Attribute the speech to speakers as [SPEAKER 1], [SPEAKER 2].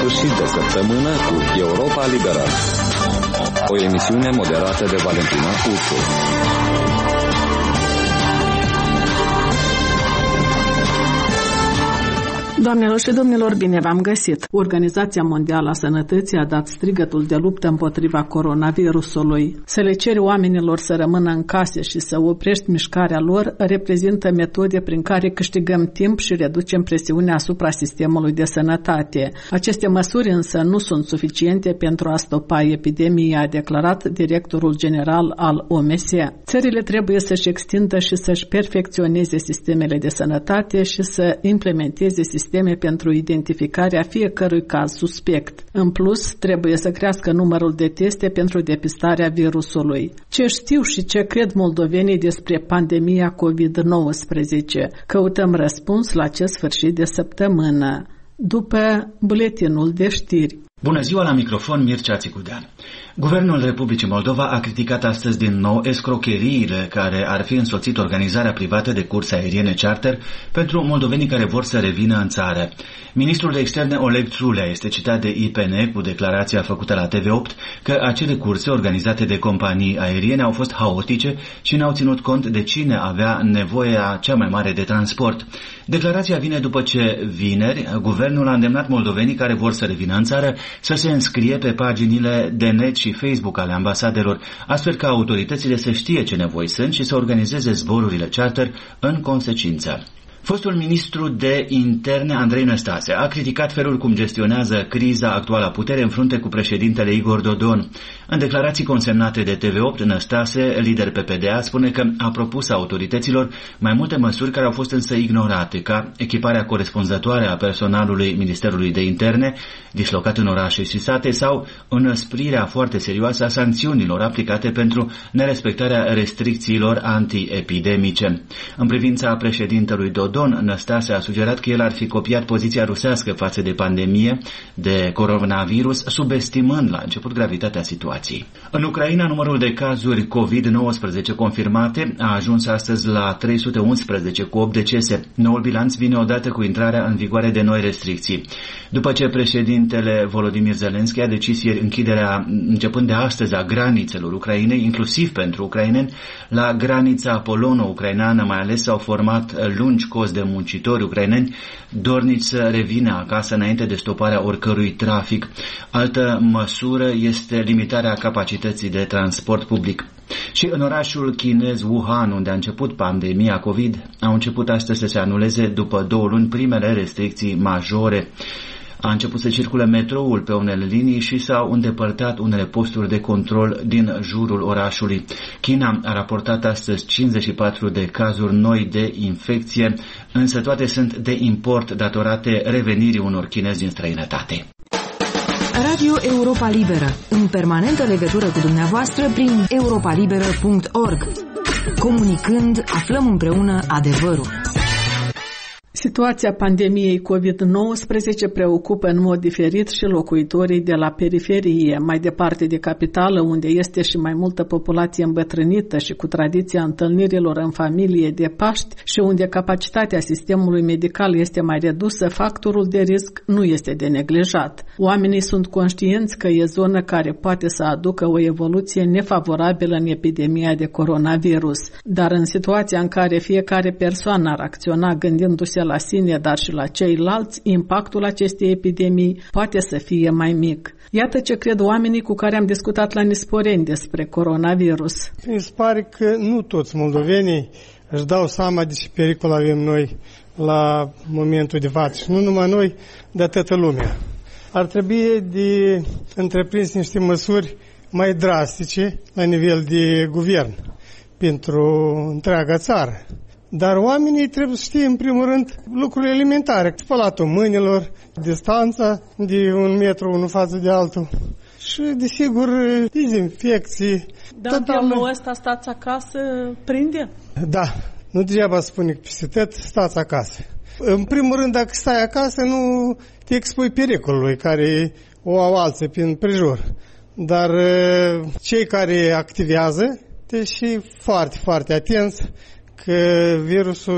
[SPEAKER 1] sfârșit de săptămână cu Europa Liberă, o emisiune moderată de Valentina Ursu.
[SPEAKER 2] Doamnelor și domnilor, bine v-am găsit! Organizația Mondială a Sănătății a dat strigătul de luptă împotriva coronavirusului. Să le ceri oamenilor să rămână în case și să oprești mișcarea lor reprezintă metode prin care câștigăm timp și reducem presiunea asupra sistemului de sănătate. Aceste măsuri însă nu sunt suficiente pentru a stopa epidemia, a declarat directorul general al OMS. Țările trebuie să-și extindă și să-și perfecționeze sistemele de sănătate și să implementeze sisteme pentru identificarea fiecărui caz suspect. În plus, trebuie să crească numărul de teste pentru depistarea virusului. Ce știu și ce cred moldovenii despre pandemia COVID-19? Căutăm răspuns la acest sfârșit de săptămână, după buletinul de știri.
[SPEAKER 3] Bună ziua, la microfon Mircea Țicudean. Guvernul Republicii Moldova a criticat astăzi din nou escrocheriile care ar fi însoțit organizarea privată de curse aeriene charter pentru moldovenii care vor să revină în țară. Ministrul de Externe Oleg Ciulea este citat de IPN cu declarația făcută la TV8 că acele curse organizate de companii aeriene au fost haotice și n-au ținut cont de cine avea nevoia cea mai mare de transport. Declarația vine după ce vineri guvernul a îndemnat moldovenii care vor să revină în țară să se înscrie pe paginile de net și Facebook ale ambasadelor, astfel ca autoritățile să știe ce nevoi sunt și să organizeze zborurile charter în consecință. Fostul ministru de interne, Andrei Năstase, a criticat felul cum gestionează criza actuală a putere în frunte cu președintele Igor Dodon. În declarații consemnate de TV8, Năstase, lider PPDA, spune că a propus autorităților mai multe măsuri care au fost însă ignorate, ca echiparea corespunzătoare a personalului Ministerului de Interne, dislocat în orașe și sate, sau înăsprirea foarte serioasă a sancțiunilor aplicate pentru nerespectarea restricțiilor antiepidemice. În privința președintelui Dodon, Năstase a sugerat că el ar fi copiat poziția rusească față de pandemie de coronavirus, subestimând la început gravitatea situației. În Ucraina, numărul de cazuri COVID-19 confirmate a ajuns astăzi la 311 cu 8 decese. Noul bilanț vine odată cu intrarea în vigoare de noi restricții. După ce președintele Volodymyr Zelensky a decis ieri închiderea începând de astăzi a granițelor Ucrainei, inclusiv pentru ucraineni, la granița polono-ucraineană mai ales s-au format lungi cozi de muncitori ucraineni dornici să revină acasă înainte de stoparea oricărui trafic. Altă măsură este limitarea capacității de transport public. Și în orașul chinez Wuhan, unde a început pandemia COVID, au început astăzi să se anuleze după 2 luni primele restricții majore. A început să circule metroul pe unele linii și s-au îndepărtat unele posturi de control din jurul orașului. China a raportat astăzi 54 de cazuri noi de infecție, însă toate sunt de import datorate revenirii unor chinezi din străinătate.
[SPEAKER 4] Radio Europa Liberă, în permanentă legătură cu dumneavoastră prin europalibera.org. Comunicând, aflăm împreună adevărul.
[SPEAKER 2] Situația pandemiei COVID-19 preocupă în mod diferit și locuitorii de la periferie, mai departe de capitală, unde este și mai multă populație îmbătrânită și cu tradiția întâlnirilor în familie de Paști și unde capacitatea sistemului medical este mai redusă, factorul de risc nu este de neglijat. Oamenii sunt conștienți că e zonă care poate să aducă o evoluție nefavorabilă în epidemia de coronavirus, dar în situația în care fiecare persoană ar acționa gândindu-se la sine, dar și la ceilalți, impactul acestei epidemii poate să fie mai mic. Iată ce cred oamenii cu care am discutat la Nisporeni despre coronavirus.
[SPEAKER 5] Mi se pare că nu toți moldovenii își dau seama de ce pericol avem noi la momentul de față. Și nu numai noi, dar toată lumea. Ar trebui de întreprins niște măsuri mai drastice la nivel de guvern pentru întreaga țară. Dar oamenii trebuie să știe, în primul rând, lucruri elementare. Spălatul mâinilor, distanța de 1 metru unul față de altul și, desigur, dezinfecții.
[SPEAKER 2] Dar genul ăsta stați acasă prinde?
[SPEAKER 5] Da, nu degeaba spune că peste tot stați acasă. În primul rând, dacă stai acasă, nu te expui pericolului care o au alții prin prejur. Dar cei care activează, te și foarte, foarte atenți că virusul